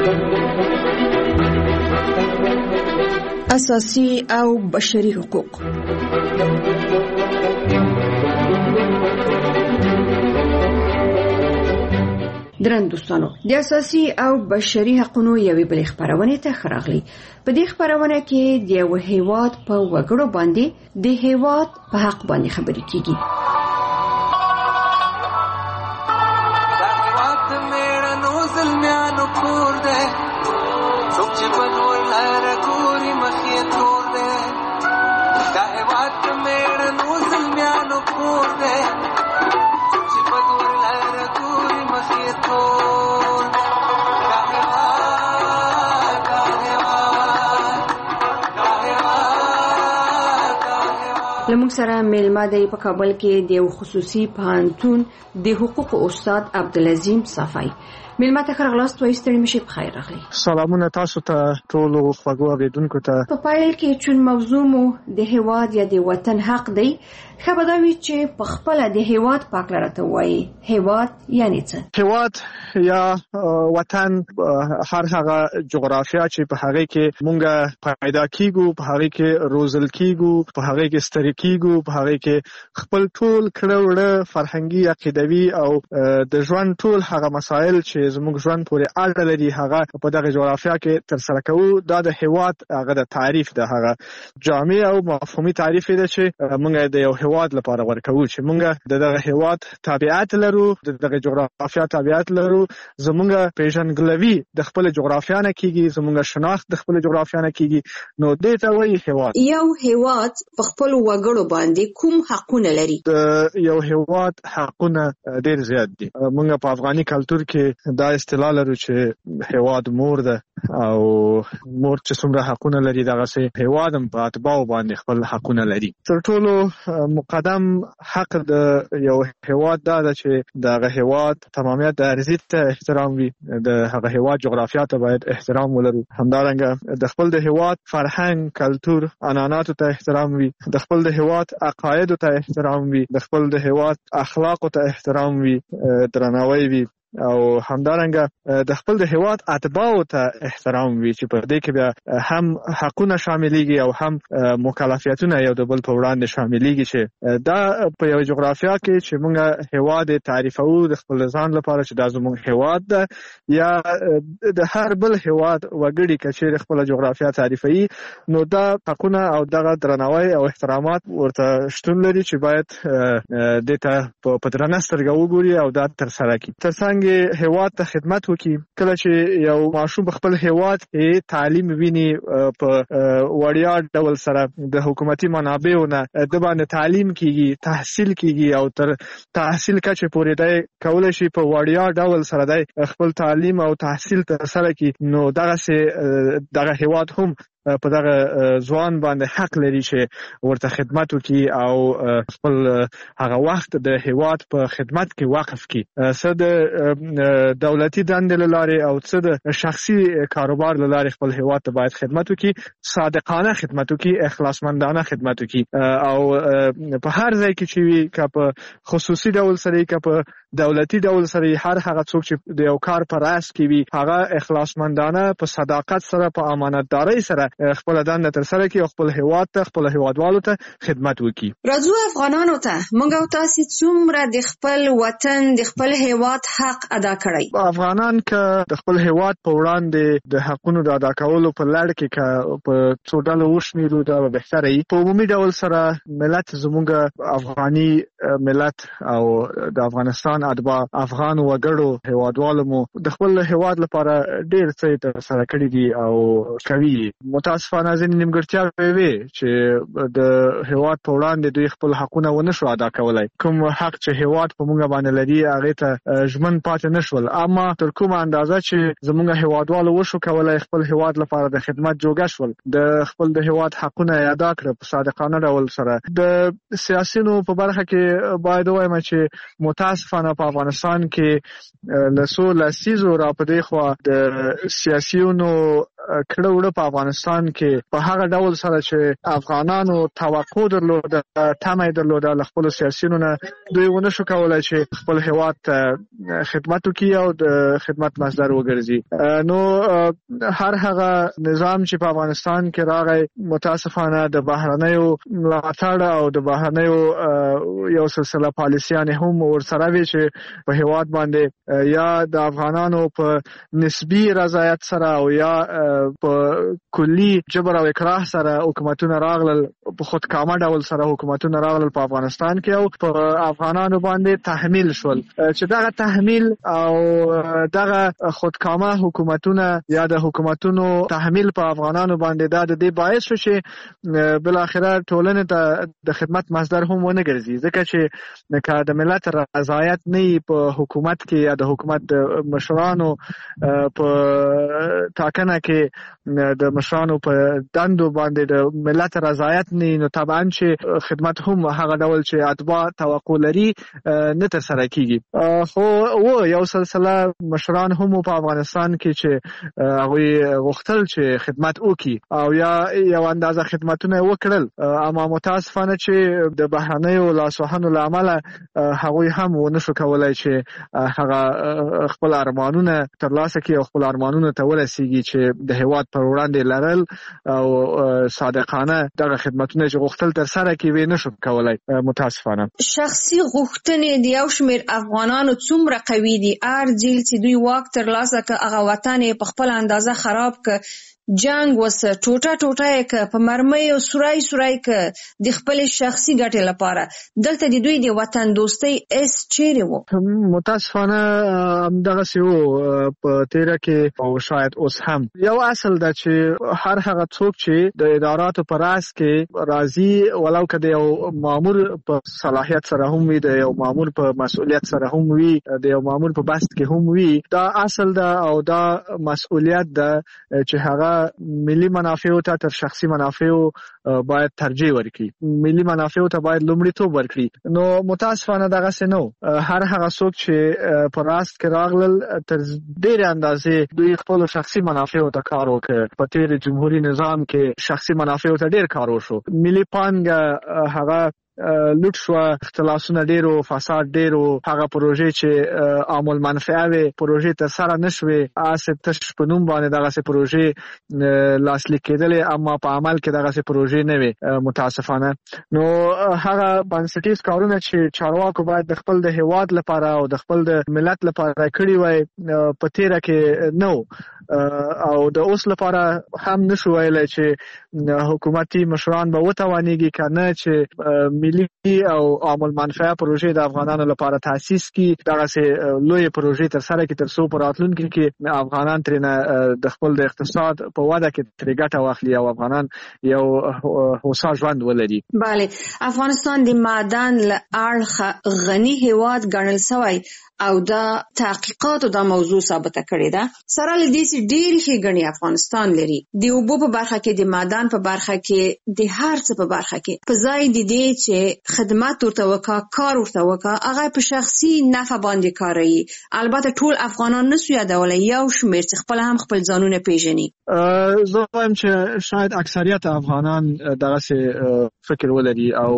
اساسي او بشري حقوق. درن دوستانو، د اساسي او بشري حقوقو یوې بلې خبرونه ته خراغلي. په دې خبرونه کې د یو هیواد په وګړو باندې د هیواد په حق باندې خبرې کیږي. لمونږ سره میلمه دی په کابل کې د یو خصوصي پوهنتون د حقوقو استاد عبدالعظیم صافی. میلمه ته خراغلاست وایي ستړي مشي په خیر راغلی. سلامونه تاسو ته ټولو خوږو اوریدونکو ته. په پایل کې چون موضوع مو د هیواد یا د وطن حق دی، ښه به دا وي چې په خپله د هیواد په هکله راته ووایي هیواد یعنې څه؟ هیواد یا وطن هر هغه جغرافیا چې په هغې کې مونږ پیدا کیږو، په هغې کې روزل کیږو، په هغې کې ستړي کیږو، په هغې کې خپل ټول کړه وړه فرهنګي، عقیدوي او د ژوند ټول هغه مسایل چې زموږ ژوند پورې اړه لري هغه په دغه جغرافیا کې ترسره کوو. دا د هیواد هغه د تعریف ده، هغه جامع او مفهومي تعریف دی چې مونږ د یو هیواد لپاره ورکوو چې مونږ دغه هیواد تابعیت لرو، دغه جغرافیا تابعیت لرو. زمونږ پیژندګلوي د خپل جغرافیا نه کیږي، زمونږ شناخت د خپل جغرافیا نه کیږي، نو دې ته وایي هیواد. یو هیواد په خپل وګړو باندې کوم حقونه لري؟ د یو هیواد حقونه ډېر زیات دي. مونږ په افغاني کلتور کې دا اصطلاح لرو چې هیواد مور ده، او مور چې څومره حقونه لري دغسې هیواد هم په اتباعو باندې خپل حقونه لري. تر ټولو مقدم حق د یو هیواد دا ده چې دغه هیواد تمامیت د ارضي ته احترام وي، د هغه هیواد جغرافیا ته باید احترام ولرو. همدارنګه د خپل د هیواد فرهنګ، کلتور، عنعناتو ته احترام وي، د خپل د هیواد عقایدو ته احترام وي، د خپل د هیواد اخلاقو ته احترام وي، درناوی وي، او همدارنګه د خپل د هیواد اتباعو ته احترام وي چې په دې کې بیا هم حقونه شاملېږي او هم مکلفیتونه یو د بل په وړاندې شاملېږي. چې دا په یو جغرافیا کې چې موږ هیواد تعریفو د خپل ځان لپاره چې دا زموږ هیواد ده، یا د هر بل هیواد وګړي که چیرې خپل جغرافیا تعریفوي، نو دا حقونه او دغه درناوی او احترامات ورته شتون لري چې باید دې ته په درنه سترګه وګوري او دا ترسره کړي. ترڅنګ هیواد ته خدمت وکړي. کله چې یو ماشوم په خپل هیواد کې تعلیم ویني، په وړیا ډول سره د حکومتي منابعو نه د باندې تعلیم کیږي، تحصیل کیږي، او تر تحصیل کچې پورې دی کولی شي په وړیا ډول سره دی خپل تعلیم او تحصیل ترسره کړي، نو دغه هیواد هم په دغه ځوان باندې حق لري چې ورته خدمت وکړي او خپل هغه وخت د هیواد په خدمت کې وقف کړي. څه د دولتي دندې له لارې او څه د شخصي کاروبار له لارې خپل هیواد ته باید خدمت وکړي، صادقانه خدمت وکړي، اخلاصمندانه خدمت وکړي، او په هر ځای کې چې وي، که په خصوصي ډول سره که په دولتي ډول سره، هر هغه څوک چې د یو کار په راس کې وي هغه اخلاصمندانه په صداقت سره، په امانتدارۍ سره خپل دنده ترسره کړي او خپل هیواد ته، خپل هیوادوالو ته خدمت وکړي. راځو افغانانو ته، موږ او تاسو څومره د خپل وطن، د خپل هیواد حق ادا کړی؟ افغانان که د خپل هیواد په وړاندې د حقونو د ادا کولو په لړ کې که په څو ډلو وشمېرو دا به بهتره وي. په عمومي ډول سره ملت زموږ افغاني ملت او د افغانستان اتباع، افغان وګړو، هیوادوالو مو د خپل هیواد لپاره ډېر څه ترسره کړي دي او کوي. متاسفانه ځینې نیمګړتیاوې وې چې د هیواد په وړاندې دوی خپل حقونه ونه شو ادا کولی. کوم حق چې هیواد په موږ باندې لري هغې ته ژمن پاتې نه شول، اما تر کومه اندازه چې زموږ هیوادوالو وشو کولی خپل هیواد لپاره د خدمت جوګه شول، د خپل د هیواد حقونه ادا کړه په صادقانه ډول سره. د سیاسینو په برخه کې باید ووایم چې متاسفانه په افغانستان کې له څو لسیزو را په دې خوا د سیاسیونو کړه وړه په افغانستان کې په هغه ډول سره چې افغانانو توقع درلوده تمه درلوده له خپل سیاسيونو نه دوی ونه شو کولای چې خپل هیواد ته خدمت وکړي او د خدمت مصدر وګرځي. نو هر هغه نظام چې په افغانستان کې راغی متاسفانه د بهرنیو ملاتړ او د بهرنیو یو سلسله پالیسیان هم ورسره وی چې په هیواد باندې یا د افغانانو په نسبی رضایت سره او یا په کلی جبر او اکراه سره حکومتونه راغلل، په خودکامه ډول سره حکومتونه راغلل په افغانستان کې او په افغانانو باندې تحمیل شول چې دغه تحمیل او دغه خودکامه حکومتونه یا د حکومتونو تحمیل په افغانانو باندې د دې باعث شو چې بل اخره ټولنه ته د خدمت مصدر هم ونه ګرځي، ځکه چې که د ملت رضایت نه په حکومت کې یا د حکومت د مشرانو په ټاکنه کې د مشرانو په دندو باندې د ملت رضایت نه، نو طبعا چې خدمت هم هغه ډول چې اتباع توقع لري نه تر سره کیږي. خو یو سلسله مشران هم په افغانستان کې چې هغه غوښتل چې خدمت وکړي او یا یو اندازه خدمتونه وکړل، اما متاسفانه چې د بهرنیو لاسوهنو لامل هغه هم ونه شو کولای چې هغه خپل ارمانونه ترلاسه کړي او خپل ارمانونه ته ورسیږي چې د هیواد پر وړاندې لرل او صادقانه دغه خدمتونه چې غوښتل تر سره کړي نه شو کولای. متاسفانه شخصي غوښتنې د یو شمېر افغانانو څومره قوي دي، ارجیل چې دوی واک ترلاسه کړ هغه وطن په خپل اندازه خراب کړ، جنگ وسه ټوټه ټوټه ک په مرمۍ او سورای ک د خپل شخصي ګټې لپاره. دلته د دوی د وطن دوستۍ اس چیرې وو؟ متاسفانه همدغه سی وو په تیره کې او شاید اوس هم. یو اصل دا چې هر هغه څوک چې د اداراتو په راس کې راځي ولو که د یو مامور په صلاحیت سره هم وي، د یو مامور په مسؤلیت سره هم وي، د یو مامور په بست کې هم وي، دا اصل دا او دا مسؤلیت دا چې هغه ملي منافع ته تر شخصي منافع باید ترجیح ورکړي، ملي منافع ته باید لومړیتوب ورکړي. نو متاسفانه دغه څه نو، هر هغه څوک چې په راست کې راغلل تر ډېرې اندازې دوی خپل شخصي منافع ته کار وکړ. په تیر جمهوریت نظام کې شخصي منافع ته ډېر کار وشو، ملي پانګه هغه لوټ شو، اختلاسونه ډیرو، فساد ډیرو، هغه پروژې چې عامل منفعه وي پروژې تر سره نشوي، اسه تش په نوم باندې دغه پروژې لاسلیک کېدلې اما په عمل کې دغه پروژې نه وي متاسفانه. نو هغه بنسټیز کارونه چې چارواکو باید د خپل د هیواد لپاره او د خپل د ملت لپاره کړی وای په تیره کې نو، او د اوس لپاره هم نشو ویلای چې حکومتي مشران به وتوانیږي کنه چې ملي او عامل منفعه پروژې د افغانانو لپاره تاسیس کی، دغه سه لوی پروژې تر سره کې تر څو پر راتلونکي کې افغانان ترنه د خپل د اقتصاد په وده کې تر ګټه واخلي او افغانان یو هوسا ژوند ولري. بله، افغانستان د معدن له اړخه غني هیواد ګڼل شوی او دا تحقیقات دا موضوع ثابته کړې ده. سره له دې چې ډېر ښېګڼې افغانستان لري، د اوبو په برخه کې، د معدن په برخه کې، د هر څه په برخه کې، په ځای د دې چې خدمت ورته وکړه، کار ورته وکړه، هغه په شخصي نفع باندې کاروي. البته ټول افغانان نسو یادولی، یو شمېر چې خپل هم خپل ځانونه پیژني. زه وایم چې شاید اکثریت افغانان دغه فکر ولري او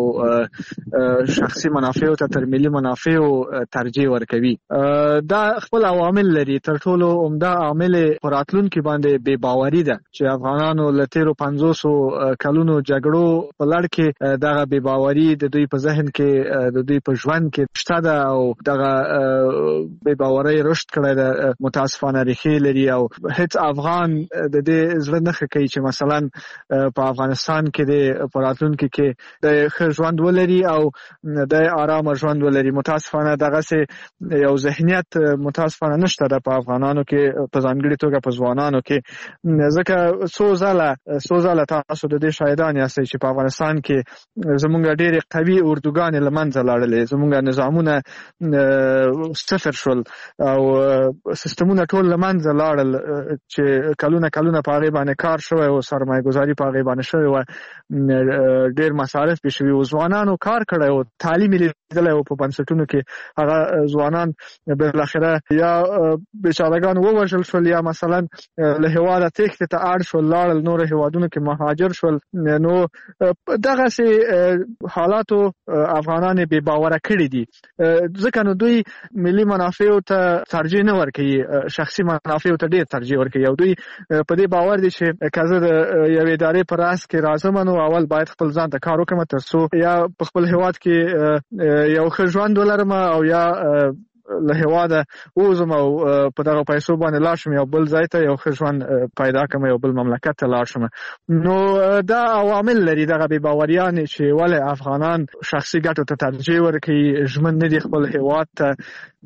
شخصي منافع ته تر ملي منافع ترجیح ورکوي. دا خپل عوامل لري، تر ټولو عمده عامل پر راتلونکي باندې بے باوري ده چې افغانانو له تیرو 500 کلونو جګړو په لړ کې دغه بے باوري د دوی په ذهن کې، د دوی په ژوند کې شته ده او دغه بے باوري رشد کړی ده، متاسفانه ریښې لري او هیڅ افغان د دې زړه نه کوي چې مثلا په افغانستان کې د پر راتلونکي کې د ښه ژوند ولري او د آرام ژوند ولري. متاسفانه دغه سه یو ذهنیت متاسفانه نشته ده په افغانانو کې، په ځانګړي توګه په ځوانانو کې، ځکه څو ځله تاسو د دې شاهدان یاستئ چې په افغانستان کې زمونږ ډېرې قوي اردوګانې له منځه لاړلې، زمونږ نظامونه صفر شول او سیستمونه ټول له منځه لاړل چې کلونه په هغې باندې کار شوی او سرمایه ګذاري په هغې باندې شوې وه، ډېر مصارف پې شوي و، ځوانانو کار کړی و، تعلیم یې لیدلی و په بنسټونو کې، هغه ځوانان افغانان بالاخره یا بیچارهګان ووژل شول یا مثلا له هیواده تښتې ته اړ شول لاړل نور هیوادونو کې مهاجر شول. نو دغه سي حالاتو افغانان بې باوره کړي دي ځکه نو دوی ملي منافع ته ترجیح نه ورکوي شخصي منافع ته ډېر ترجیح ورکوي او دوی په دې باور دي چې که زه د یوې ادارې په راس کې راځم نو اول باید خپل ځان ته کار وکړم ترڅو یا په خپل هیواد کې یو ښه ژوند ولرم او یا له هیواده ووځم او په دغه پیسو باندې لاړ شم یو بل ځای ته یو ښه ژوند پیدا کړم یو بل مملکت ته لاړ شم. نو دا عوامل لري دغه بې باوریانې چې ولې افغانان شخصي ګټو ته ترجیح ورکوي ژمن نه دي خپل هیواد ته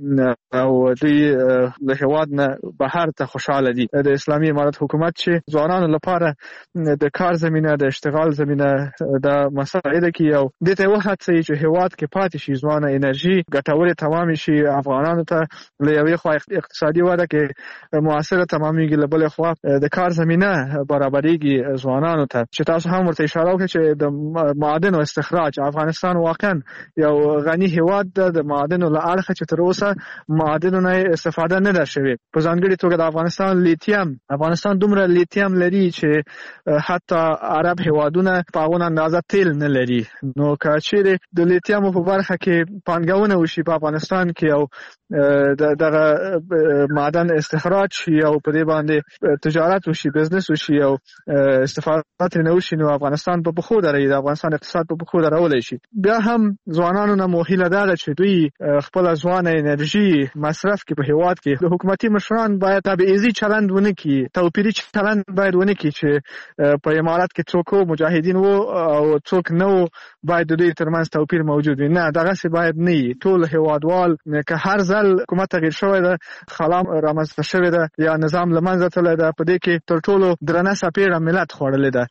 او دوی له هیواد نه بهر ته خوشحاله دي. د اسلامي امارت حکومت چې ځوانانو لپاره د کار زمینه د اشتغال زمینه د مساعده کوي او دې ته وهڅوي چې هیواد کې پاتې شي ځوانه انرژي ګټورې تمام شي افغانانو ته له یوې خوا اقتصادي وده کې موثره تمامېږي له بلې خوا د کار زمینه برابرېږي ځوانانو ته. چې تاسو هم ورته اشاره وکړئ چې د معادنو استخراج افغانستان واقعا یو غني هیواد ده د معادنو له اړخه چې تر اوسه معادنو نه استفاده نه ده شوې په ځانګړې توګه د افغانستان دومره لیتیم لري چې حتی عرب هیوادونه په هغه اندازه تیل نه لري. نو که چیرې د لیتیم په برخه کې پانګونه وشي په افغانستان کې او دغه معدن استخراج شي او په دې باندې تجارت وشي بزنس وشي او استفاده ترې وشي نو افغانستان په پخو درې د افغانستان اقتصاد په پخو درولای شي. بیا هم ځوانانو نه موهیله ده چې دوی خپل ځوانه انرژي مصرف کې په هیواد کې د حکومتي مشران باید تبعیضي چلند ونه کړي توپیري چلند باید ونه کړي چې په امارات کې څوک مجاهدین وو او څوک نه باید د دوی ترمنځ توپیر موجود وي. نه دغه څه باید نه ټول هیوادوال که هر ځل حکومت تغییر شوی ده خلا رامنځته شوی ده یا نظام له منځه تللی ده په دې کې تر ټولو درنه څپېړه ملت خوړلې ده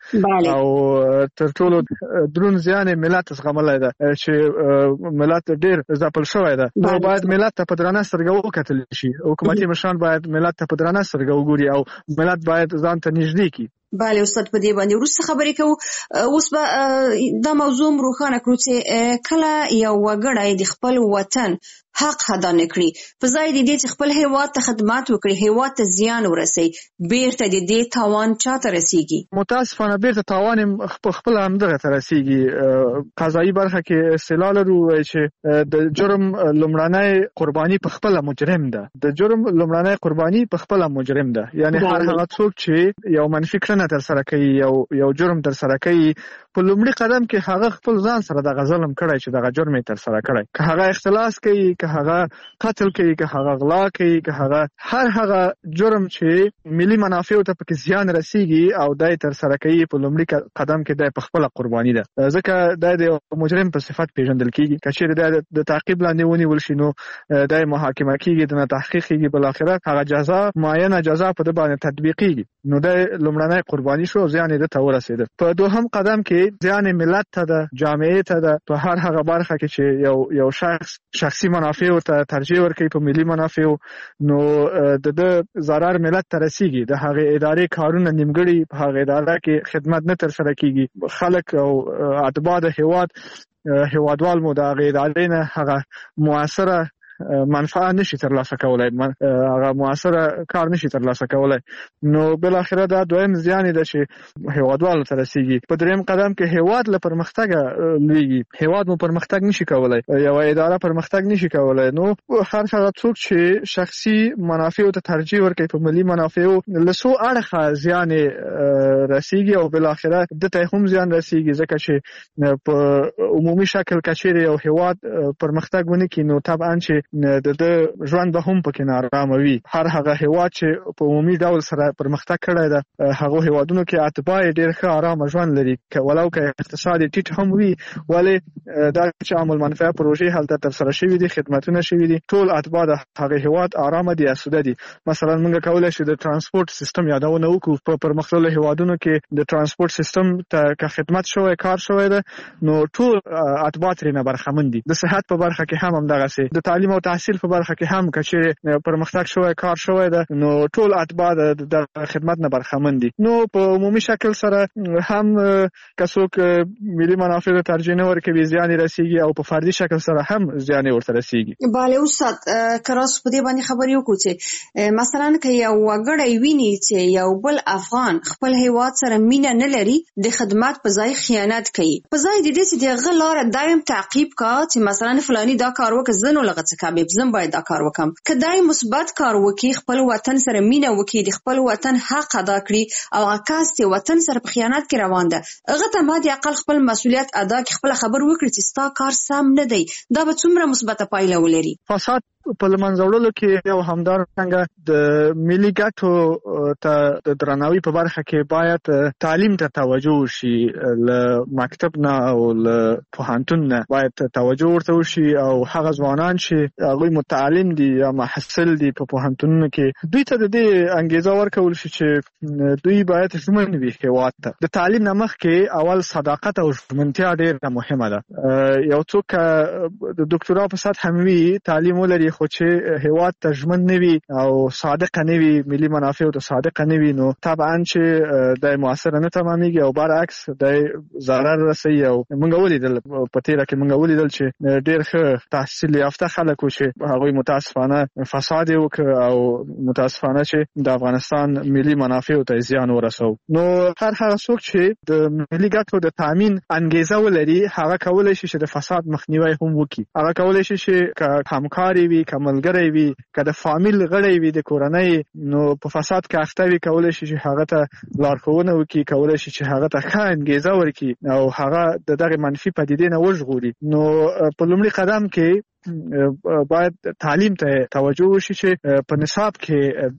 او تر ټولو دروند زیان ملت زغملی ده چې ملت ډېر ځپل شوی ده. نو باید ملت ته په درنه سترګه وکتل شي حکومتي مشران باید ملت ته په درنه سترګه وګوري او ملت باید ځان ته نږدې کړي. بله استاد په دې باندې وروسته خبرې کوو. اوس به دا موضوع روښانه کړو چې کله یو وګړی د خپل وطن حق ادا نه کړي په ځای د دې چې خپل هیواد ته خدمات وکړي هیواد ته زیان ورسوي بیرته د دې تاوان چاته رسیږي؟ متاسفانه بیرته تاوان خپل همدغه ته رسیږي. قضایي برخه کې اصطلاح لرو چې د جرم لومړنی قرباني په خپل مجرم ده د جرم لومړنی قرباني په خپل مجرم ده یعنی هر هغه څوک چې یو منفي کړنه تر سره کوي یو جرم تر سره کوي په لومړي قدم کې هغه خپل ځان سره دغه ظلم کړی چې دغه جرم یې تر سره کړی که هغه اختلاس کوي که هغه قتل کوي که هغه غلا کوي که هغه هر هغه جرم چې ملي منافعو ته پکې زیان رسیږي او دای تر سره کوي په لومړي قدم کې دای په خپل قرباني ده ځکه دای د مجرم په صفت پیژندل کیږي که چیرې د تعقیب لاندې ونیول شي نو دای محاکمه کیږي د تحقیق کیږي بل اخره هغه جزا معینه جزا په د باندې تطبیقیږي نو دای لومړنی قرباني شو زیان یې ته ورسېده. په دوهم قدم کې زیان ملت ته ده جامعه ته ده په هر هغه برخه کې چې یو شخصي منافع ته ترجیح ورکوي په ملي منافع نو د ضرر ملت ته رسیږي د هغه ادارې کارونه نیمګړي په هغه اداره کې خدمت نه تر سره کیږي خلک او اتباع د هیوادوال مو د هغه ادارې نه هغه موثره منفعه نشي ترلاسه کولای هغه موثره کار نشي ترلاسه کولای نو بل اخره دا دویم زیان دی چې هیوادوالو ته رسیږي. په دریم قدم کې هیواد له پرمختګ لویږي هیواد مو پرمختګ نشي کولای یو اداره پرمختګ نشي کولای نو هر هغه څوک چې شخصي منافع ته ترجیح ورکوي په ملي منافعو له څو اړخه زیان رسیږي او بل اخره د ته هم زیان رسیږي ځکه چې په عمومي شکل کچېره یو هیواد پرمختګ ونه کوي نو طبعا چې د ژوند به هم پکې نارامه وي. هر هغه هیواد چې په عمومي ډول سره پرمختګ کړی ده هغه هیوادونو کې اتباع ډېر ښه آرامه ژوند لري ولو که اقتصاد ټیټ هم وي ولې دا چې عامل منفعه پروژې هلته تر سره شوي دي خدمتونه شوي دي ټول اتباع د هغه هیواد آرامه دي اسوده دي. مثلا موږ کولای شو د ترانسپورت سیستم یادونه وکړو په پرمختللو هیوادونو کې د ترانسپورت سیستم ته خدمت شوی کار شوی ده نو ټول اتباع ترې نه برخمن دي. د صحت په برخه کې هم همدغه سي د تعلیم او او تحصیل په برخه کې هم کچې پرمختګ شوی کار شوی ده نو ټول اتباع د خدمت نه برخمن دي. نو په عمومي شکل سره هم کڅوک ملي منافع ته ترجیح نه ورکوي زیان رسیږي او په فردي شکل سره هم زیان ورته رسیږي. bale استاد کراس په دې باندې خبرې وکړو چې مثلا که یو وګړی ویني چې یو بل افغان خپل هیواد سره مینه نه لري د خدمت په ځای خیانت کوي په ځای د دې چې دغه لاره دایم تعقیب کا چې مثلا فلانی دا کار وکړ زنو لغه څه کوي زم باید دا کار وکم کدای مثبت کار وکي خپل وطن سره مینه وکي د خپل وطن حق ادا کړي او عکاس چې وطن سره په خیانت کې روان ده هغه ته ما د عقل خپل مسؤلیت ادا کړي خپل خبر وکړي چې ستا کار سم نه دی دا به څومره مثبته پایله ولري. فساد په لمنځوړلو کې یو همدارنګه د ملي ګټو ته د درناوي په برخه کې باید تعلیم ته توجه وشي له مکتب نه او له پوهنتون نه باید توجه ورته وشي او هغه ځوانان چې هغوی متعلم دي یا محصل دي په پوهنتونونو کې دوی ته د دې انګیزه ورکول شي چې دوی باید ژمن وي هیواد ته. د تعلیم نه مخکې اول صداقت او ژمنتیا ډېره مهمه ده. یو څوک د ډاکټرا په سطح هم وي تعلیم ولري خو چې هیواد ته ژمن نه وي او صادق نه وي ملي منافع ته صادق نه وي نو طبعا چې د موثر نه تمامېږي او برعکس د ضرر رسي. او موږ ولیدل په تیره کې موږ ولیدل چې ډېر ښه تحصیل یافته خلک چې هغوی متاسفانه فساد وکړ او متاسفانه چې د افغانستان ملي منافع ته زیان ورسو. نو هغه څوک چې د ملي ګټو د تامین انګیزه ولري هغه کولای شي چې د فساد مخنیوی هم وکړي. هغه کولای شي چې همکاري وي کملګری وي که د فامیل غړی وي د کورنۍ نو په فساد کې اخته وي کولای شي چې هغه ته لارښوونه وکړي کولای شي چې هغه ته ښه انګیزه ورکړي او هغه د دغه منفي پدیدې نه وژغوري. نو په لومړي قدم کې باید تعلیم ته توجه وشي چې په نصاب کې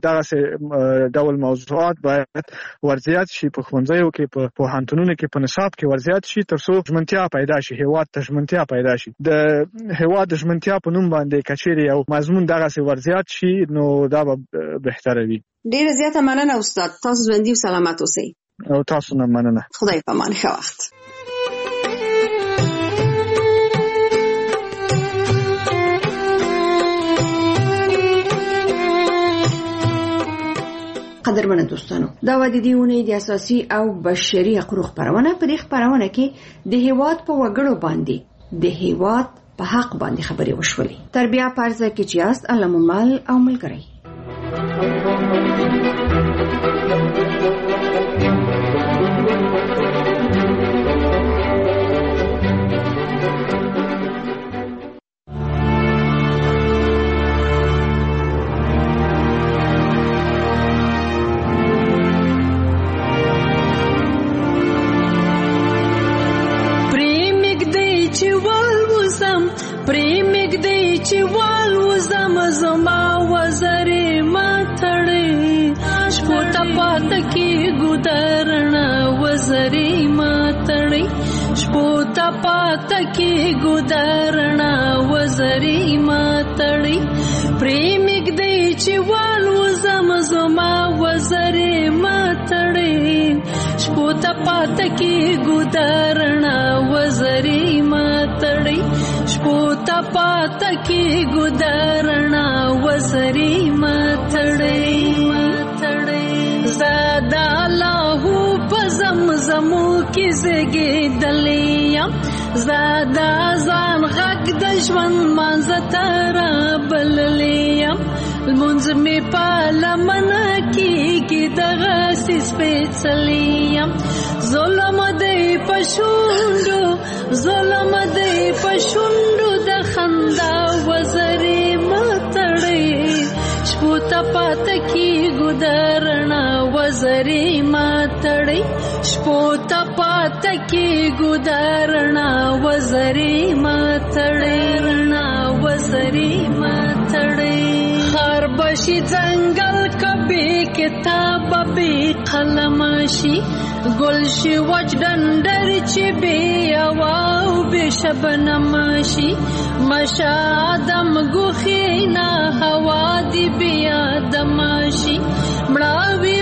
دغه ډول موضوعات باید ورزیات شي په ښوونځیو کې په پوهنتونونو کې په نصاب کې ورزیات شي تر څو ژمنتیا پیدا شي هیواد ته ژمنتیا پیدا شي. د هیواد د ژمنتیا په نوم باندې کچېرې یو مضمون دغسې ورزیات شي نو دا به بهتره وي. ډېره زیاته مننه استاد تاسو ژوندي او سلامت اوسئ. او تاسو نه مننه. خدای په امان. ښه وخت. قدرمن دوستانو دا و د دې اونۍ د اساسي او بشري حقوقو خبرونه په دې خبرونه کې د هیواد په وګړو باندې د هیواد په حق باندې خبرې وشولې. تر بیا پارځه کې چیاست علمومال او ملګری. پاتکی ګدارنا وزری ماتړی پریمګ دی چې والو زما وزری ماتړی شپوت پاتکی ګدارنا وزری ماتړی شپوت پاتکی ګدارنا وزری ماتړی زادا الله پزمزمو کې زګې دلیم زادا ځان غږ د ژوند مانځ تر بللیم المنځ می پالمنه کې دغه سپېڅلیم ظلم دی پښوندو ظلم دی پښوندو د خندا وزري متړي شپوت پاتکی ګدارنا وزري ماتړي شپوت پاتکی ګدارنا وزري ماتړي وزري ماتړي هر بشي ځنګل کبي کتاب به قلمشي گلشی وجدندر چی بی اواو بی شبنمشی مشادم گوخینا هوا دی بی آدمشی مراوی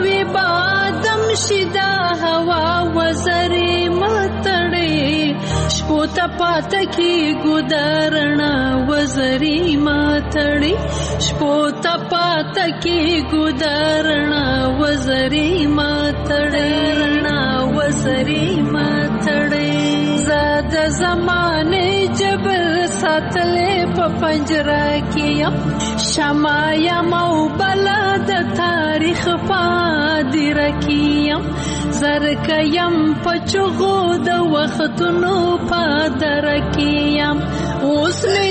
بادم شی دا هوا وزری متڑی شپو ته پاته کېږو د رڼا وزري ماتړې شپو ته پاته کېږو د رڼا وزري ماتړې رڼا وزري ماتړې زه د زمانې جبر ساتلې په پنجره کې یم شمع یم او بلا د تاریخ پادره کې یم زرکه یم په چغو د وختونو پادره کې یم اوس مې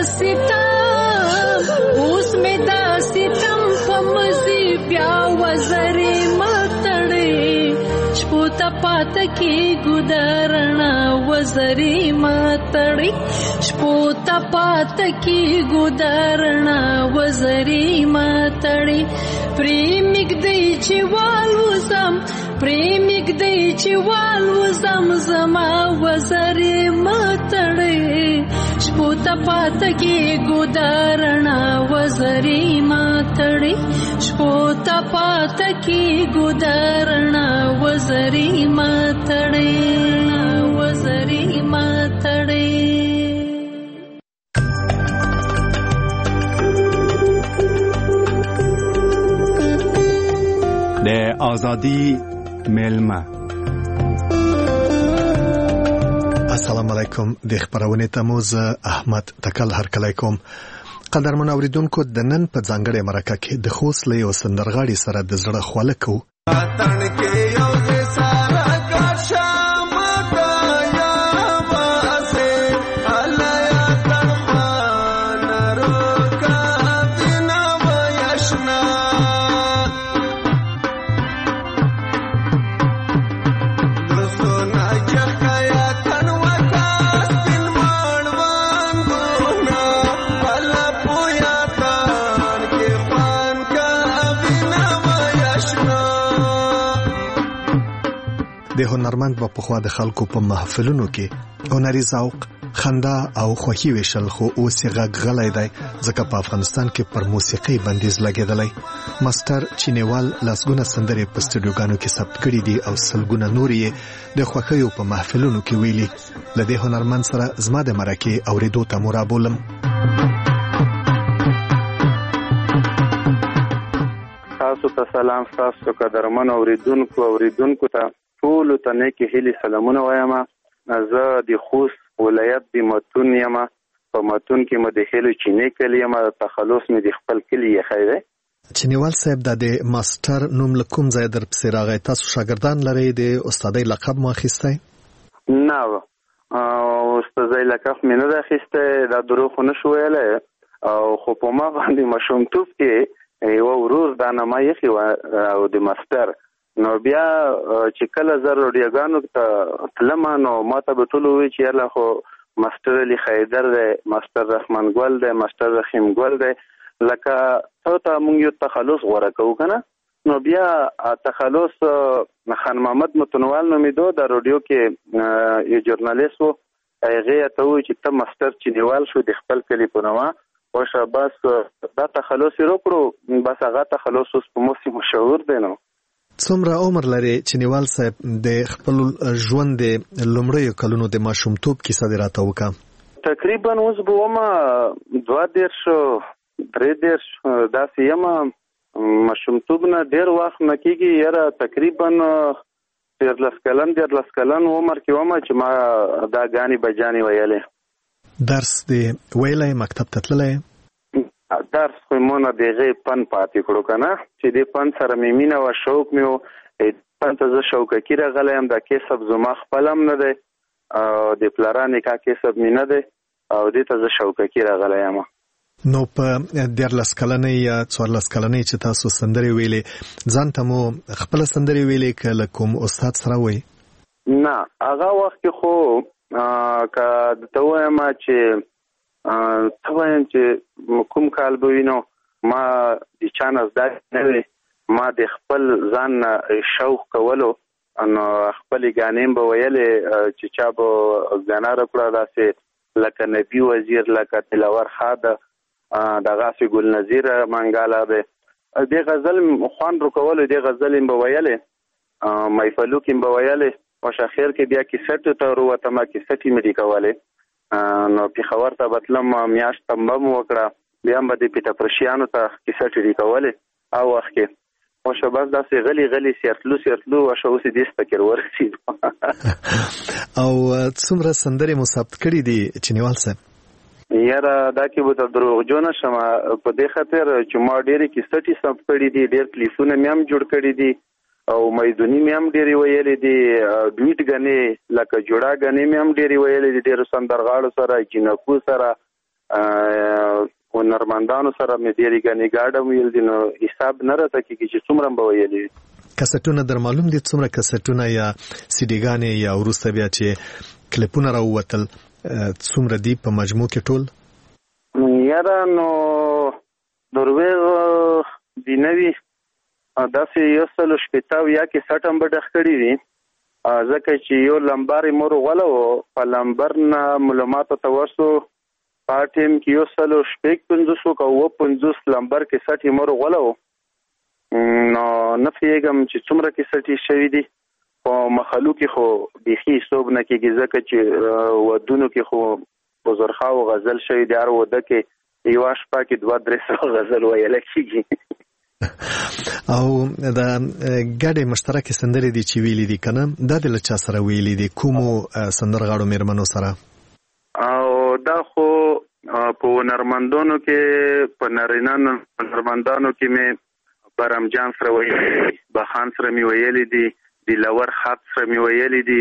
دا ستم په مزي بیا وزري ماتړې شپو ته پاته کېږو د رڼا وزري ماتړې شپو ته پاته کېږو د رڼا وزري ماتړې پرې مږدی چې والوزم زما وزري ماتړې شپو ته پاته کېږو د رڼا وزري ماتړې شپو ته پاته کېږو د رڼا وزري ماتړې وزري ماتړې د آزادی میلمه. السلام علیکم. د خبرونه تموز احمد تکل هرکلی کوم. قدرمن اوریدونکو د نن په ځانګړي مرکه کې د خوست له یو سندرغاړي سره د زړه خواله کوو. د هنرمند په خوا د خلکو په محفلونو کې هنري ذوق خندا او خوښي وشل خو اوس یې غغلای دی ځکه په افغانستان کې پر موسیقي بندیز لګیدلی. ماستر چینیوال لاسګونه سندرې په سټوډیوګانو کې ثبت کړي دي او سلګونه نور یې د خوښیو په محفلونو کې ویلي. له دې هنرمند سره زما د مرکې اورېدو ته مو رابولم. تاسو ته سلام. تاسو قدرمن اوریدونکو ته ټول ته نیکی هیلې سلامونه وایم. زه د خوست ولایت د متون یم. په متون کې مې د هیلو چینی کلی یم. تخلص مې د خپل کلی یې خیره. چینیوال صاحب د ماستر نوم لکوم ځای در پسې راغی؟ تاسو شاګردان لرئ؟ د استادۍ لقب مو اخیستی؟ نه استادۍ لقب مې نه ده اخیستی. دا دروغ خو نشو ویلی خو په ما باندې ماشومتوب کې یوه ورور دا نامه ایښې وه او د ماستر. نو بیا چې کله زه راډیوګانو ته تلم نو ما ته به ټولو ووایي چې یاله خو ماستر علي خیدر دی، ماستر رحمان ګل دی، ماستر رحیم ګل دی. لکه ته موږ یو تخلص غوره کوو که نه. نو بیا تخلص خان محمد متنوال نومېدو. د راډیو کې یو جورنالیست و. هغې ته ووایي چې ته ماستر چینیوال شو د خپل کلي په نوه خوشه. بس دا تخلص یې وکړو. بس هغه تخلص اوس په موسم مشهور دی. نو څومره عمر لري چینیوال صاحب؟ د خپل ژوند د لومړیو کلونو د ماشومتوب کیسه دې راته وکړه. تقریبا اوس به ومه 32-33 داسې یم. ماشومتوب نه ډېر وخت نه کېږي یاره. تقریبا 13 کلن عمر کې ومه چې ما دا ګانې بجانې ویلې. درس دې ویلی؟ مکتب ته تللی؟ درس خو مونه د هغې فن پاتې کړو که نه چې دې فن سره مې مینه وه، شوق مې و. فن ته زه شوقکي راغلی یم. دا کسب زما خپل هم نه دی او د پلارانې کا کسب مې نه دی او دې ته زه شوقکي راغلی یم. نو په 13 کلنۍ یا 14 کلنۍ چې تاسو سندرې ویلې، ځان ته مو خپله سندرې ویلې که له کوم استاد سره وی؟ نه هغه وخت کې خو که ته وایم چې کوم کال به وي نو ما د چا نه زده نه وي. ما د خپل ځان شوق کولو نو خپلې ګانې به ویلې چې چا به ګانا راکړه داسې لکه نبي وزیر، لکه تلاور خاد، دغسې ګل نظیر منګاله دی. دې غزل خوند ورکولو. دې غزل به ویلې محفلو کې به ویلې او شاخیر کې بیا کیسټ ته وروته ما کیسټ مې دی کوله نو په خبر ته بتلم میاشت تمم وکړه بیا هم د پیټا پرشیانو ته کیسټ دی کوله او وخت کې او شباب داسې غلي سیرتلو او شاوس دې ستکر ورسید او څومره سندرې مو ثبت کړې دي چنیوال صاحب یاره دا کې به تر دروغجن شم په دې خاطر چې ما ډېرې کیسټې ثبت کړې دي ډېر کلیپونه مې هم جوړ کړي دي او میدونی مې هم ډېرې ویلې دي ډویټ غنې لکه جوړا غنې مې هم ډېرې ویلې دي ډېر سندرغاړو سره جنکو سره او نرمندانو سره مې ډېرې غنې گاډم ویل دي نو حساب نه راته کېږي چې څومره به ویلې کسټونه در معلوم دي څومره کسټونه یا سیډیګانې یا وروسته بیا چې کلیپونه راووتل څومره دي په مجموع کې ټول یاره نو درویغ دی نوی داسې یو سلو شپېته یا کې سټم به ډخ کړي دي ځکه چې یو لمبر یې مور غوله و په لمبر نه معلوماتو ته ورسو په ټیم کې یو سلو شپږ 50 او 50 لمبر کې سټ یې مور غوله و نو نه پوهېږم چې څومره کې سټ شوي دي په مخلو کې خو بیخي حساب نه کېږي ځکه چې ودونو کې خو بزرخوا او غزل شوي دي هر وده کې یوه شپه کې 2-3 غزل ویلی کېږي او دا ګډې مشترکې سندرې دي چې ویلي دي که نه دا د له چا سره ویلي دي کومو سندرغاړو مېرمنو سره او دا خو په نرمندانو کې په نارینه نرمندانو کې مې برام جان سره ویلي دي بخان سره مې ویلي دي دلور خط سره مې ویلي دي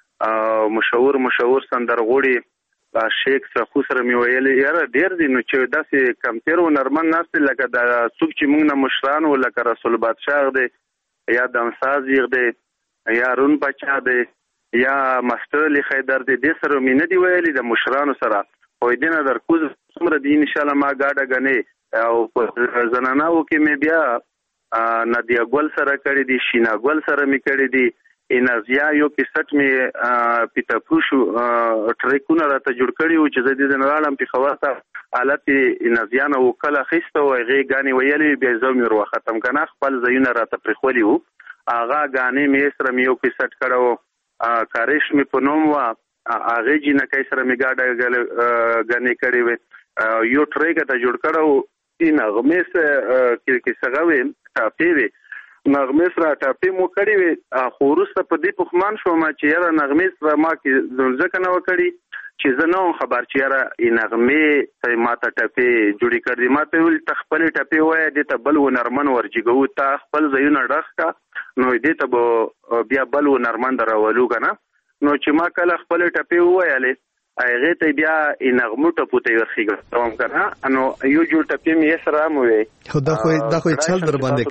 مشهور سندرغوړي شیخ سخو سره مې ویلي یاره ډېر دي نو چې داسې کمپیر و نرمن ناست لکه د څوک چې موږ نه مشران و لکه رسول بادشاه دی یا دمساز دی یا رون بچا دی یا مستر علی خیدر دی دې سره مې نه دي ویلي د مشرانو سره خو دې نه در کوز څومره دي انشاءالله ما ګاډه ګنې او په زناناو کې مې بیا نادیا ګل سره کړي دي شینا ګل سره مې کړي دي انازیا یو کیسټ مې پیتا پوشو ټریکونه راته جوړ کړي و چې زه دې نه راړم په خواته حالت انازیا نو کله خسته و غي غاني ویلې بیا زه مې ورو ختم کنه خپل زینه راته پرخولي وو اغا غاني مې سره مې یو کیسټ کړو کاریش مې په نوم وا اغه جنہ کای سره مې گاډه غنې کړي و یو ټریک ته جوړ کړو ان غمه سره کې سغاوي ټاپې وي نغمه سره ټاپې مو کړي وي خو وروسته په دې پخمان شوم چې یاره نغمه سره ما کې ځکه نه وکړي چې زه نو خبر چې یاره نغمه ته ماته ټاپې جوړې کړې ماته ول تخپل ټاپې وای دې ته بل و نرمن ورجګو تا خپل زینه ډخ کا نو دې ته بیا بل و نرمن درولو کنه نو چې ما کله خپل ټاپې وایلې هغه ته بیا نغمو ټپو ته ورخیږم کنه نو یو جوړ ټپې مې سره مو وي دا خو چل در باندې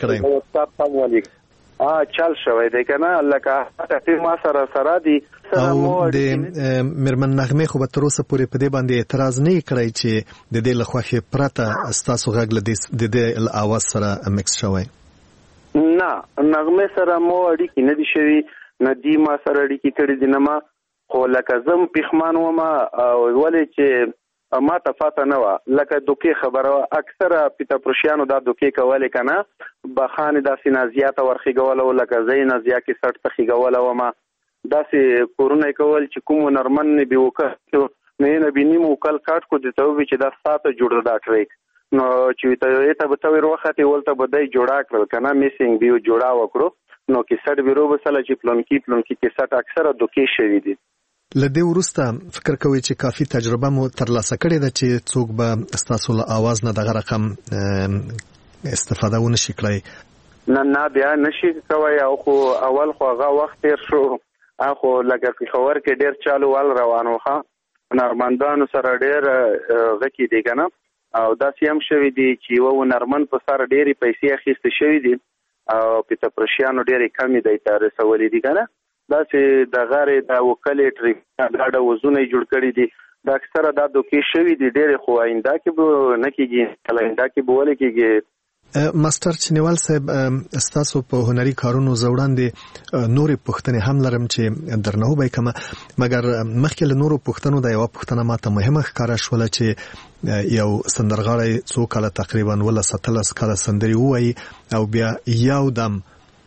کړم چل شوی دی کنه لکه ټپې ما سره دي او د مرمن نغمه خو به تر اوسه پورې په دې باندې اعتراض نه کړی چې د دې لخوا پرته ستاسو غږ د دې اواز سره مکس شوی نه نغمه سره مو اړیکې نه دي شوي نه دی ما سره اړیکې کړي دي نه ما خو لکه زم پخمان وما ولې چې ما ته فاته نه و لکه دوکې خبره اکثره پیتا پرشیانو دا دوکې کولې کنه بخانه داسې نازیاته ورخیګول او لکه زین نازیا کې سټ تخیګول او ما داسې کورونه کول چې کوم نرمن نه به وکړو نه نه بینیم وکړ کاټ کو دته وی چې دا ساته جوړ دا ټریک نو چې ته به تور وخت ولته بدای جوړا کړل کنه میسینګ بیو جوړا وکړو نو کې سټ بیرو بسله چې پلونکی کې سټ اکثره دوکې شوی دي لدې ورسته فکر کوي چې کافي تجربه مو ترلاسه کړې ده چې څوک به ستاسو له आवाज نه دغه رقم استفاده ونشي کړی نه بیا نشي کوي او خو اول خو هغه وخت تیر شو اخو لکه په خبر کې ډیر چالو وال روانو ښه نرمندانو سره ډیر غکی دی کنه او دا سیم شوی دی چې وو نرمن په سره ډیری پیسې اخیسته شوی دي او په تپرشیانو ډیری کمی دی تر رسولې دي کنه دا چې د غارې د وکالې ټریک دا وزونه جوړ کړی دي دا اکثره دا دوکې شوی دي ډېر خو آینده کې به نه کېږي کله آینده کې به ولې کېږي ماستر چنیوال صاحب ستاسو په هنري کارونو زوړاندې نورې پوښتنې هم لرم چې درنه وبای کوم مګر مخکې له نورو پوښتنو دا یو پوښتنه ماته مهمه ښکاره شوله چې یو سندرغاړی څو کاله تقریبا 17 کاله سندري وایي او بیا یو دم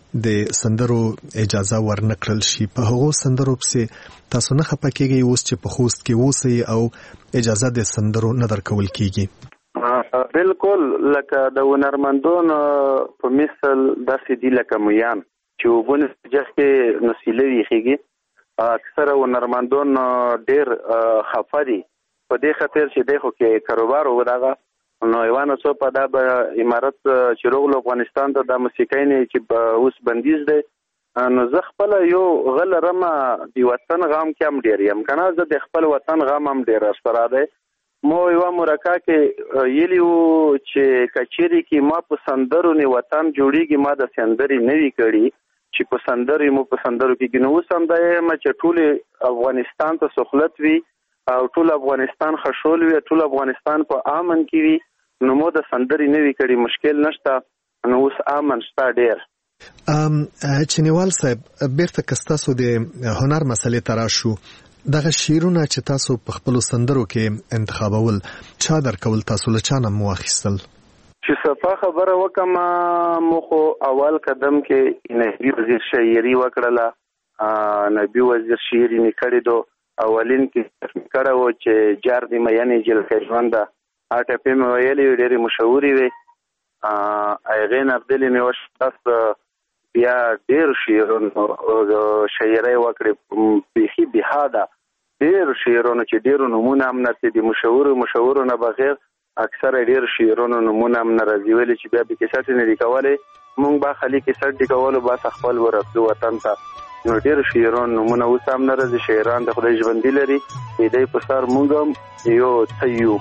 د سندرو اجازه ورنکړل شي په هغو سندرو پسې تاسو نه خپه کېږئ اوس چې په خوست کې اوسئ او اجازه د سندرو نه درکول کېږي؟ بالکل لکه د هنرمندانو په مثل داسې دي لکه مویان چې وبونه جس کې نسیله ویخیږي. اکثره هنرمندان ډېر خفه دي په دې خاطر چې دغه کې کاروبار وداغه نو ایوانو څو په دا امارت چې روغلو افغانستان ته د موسیقۍ نه چې اوس بندیز دی نو زه خپل یو غل رمه دی وطن غام کې هم ډیر یم کنه زه د خپل وطن غام هم ډیر سره دی مو یو مرکه کې یلیو چې کچيري کې ما په سندرو نه وطن جوړیږي ما د سندري نوي کړي چې په سندري مو په سندرو کې نو سم دی ما چې ټول افغانستان ته سہولت وي او ټول افغانستان خشول وي ټول افغانستان په امن کې وي نو مو د سندري نوي کړي مشکل نشته نو اوس امن شته ډیر. چنیوال صاحب بیرته کستاسو د هنر مسلې تراشو دغه شیرونه چې تاسو په خپل سندرو کې انتخابول چا درکول تاسو له چانه مو اخیستل؟ چې صفه خبره وکم مو خو اول قدم کې نبی وزیر شاعري وکړه نبی وزیر شاعري نکړې دو اولین کې کړه و چې جار دی مې جل خیرونده اټه په مې ویلې ډېری مشهوري وي ایغین عبدلی مې وشتاس بیا ډېر شعرونو شاعري وکړې بيخي بهاده ډېر شعرونو چې ډېر نمونه هم نه دي مشهور نه بغیر اکثر ډېر شعرونو نمونه هم نه راځي ویلې چې بیا به کیسه نه لیکواله مونږ با خالي کیسه لیکولو با خپل ورته وطن ته نو ډېر شعرونو نمونه وسام نه راځي شاعران د خدای ژوند لري دې په سر مونږ یو تیو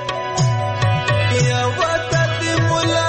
یا وطن مولا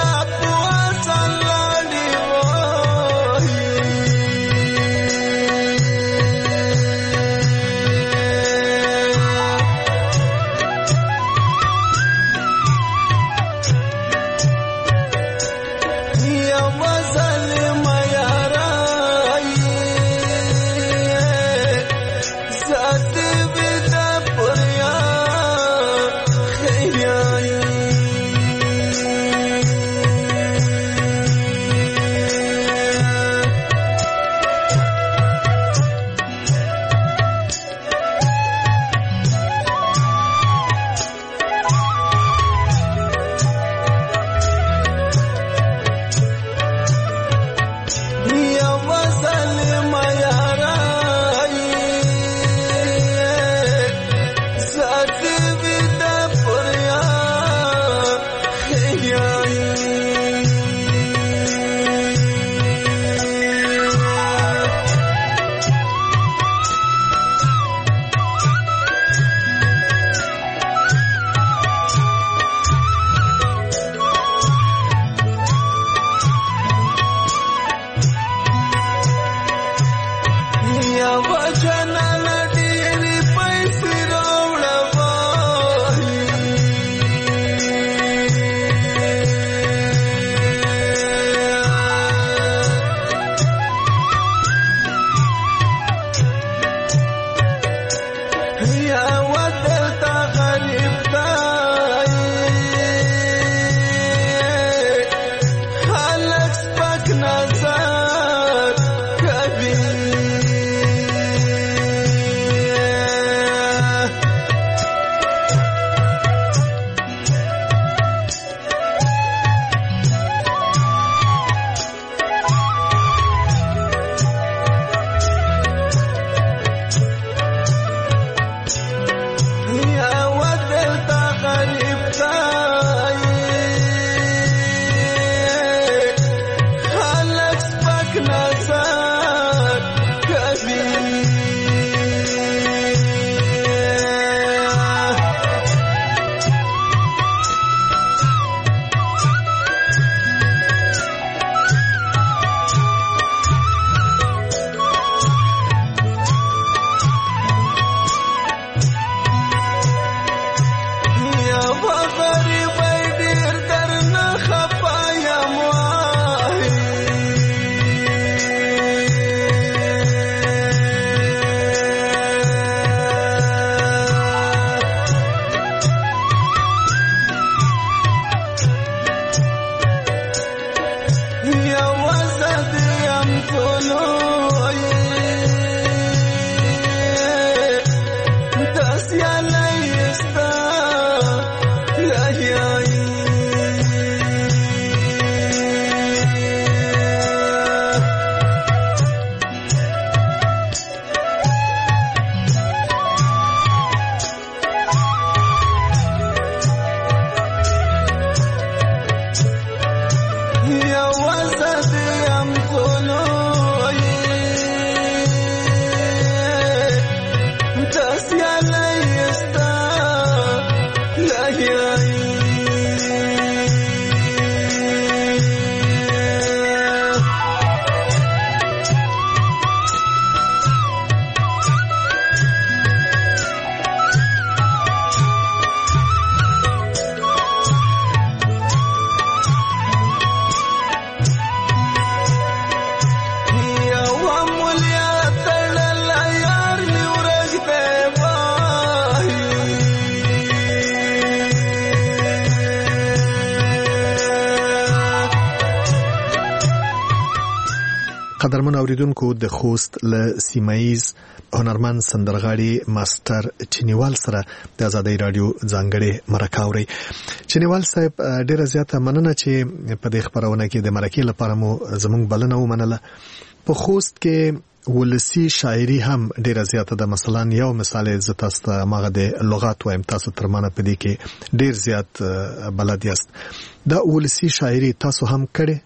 قدرمن اوریدونکو د خوست له سیمایز هنرمند سندرغاړي ماستر چینیوال سره د آزادۍ رادیو ځانګړي مرکه اوري. چینیوال صاحب ډیره زیاته مننه چې په دې خبرونه کې د مرکې لپاره مو زموږ بلنه ومنله. په خوست کې ولسی شاعري هم ډیره زیاته ده. مثلا یو مثال ز تاسو ته ماغه د لغات وایم، تاسو تر مانه په دې کې ډیر زیات بلد یاست. دا ولسی شاعري تاسو هم کړي؟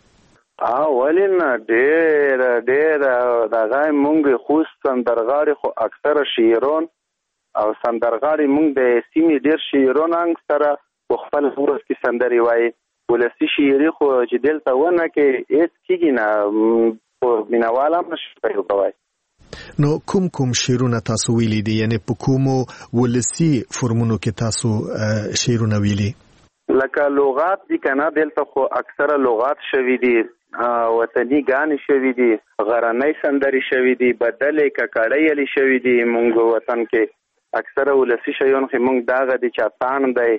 ولین ډیر دغه مونږ خوست سندرغاړي خو اکثره شعرون او سندرغاړي مونږ د سیمې ډیر شعرون اکثره په خپل ورځ کې سندري وایي. ولسی شعري خو چې دلته ونه کې هیڅ کېږي نه، په مینوال هم نشي کولی. نو کوم شعرونه تاسو ویلي دي؟ یعنی په کومو ولسی فورمونو کې تاسو شعرونه ویلي؟ لکه لغات دي کنه، دلته خو اکثره لغات شوي دي، وطني ګانې شوي دي، غرنۍ سندري شوي دي، بدلې ککړۍ علي شوي دي. مونږ وطن کې اکثره ولسی شیون خو مونږ داغه دي چاپان دی،